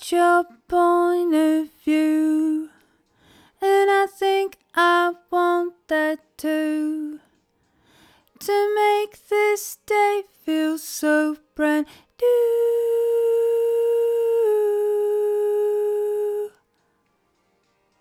your point of view, and I think I want that too, to make this day feel so brand new.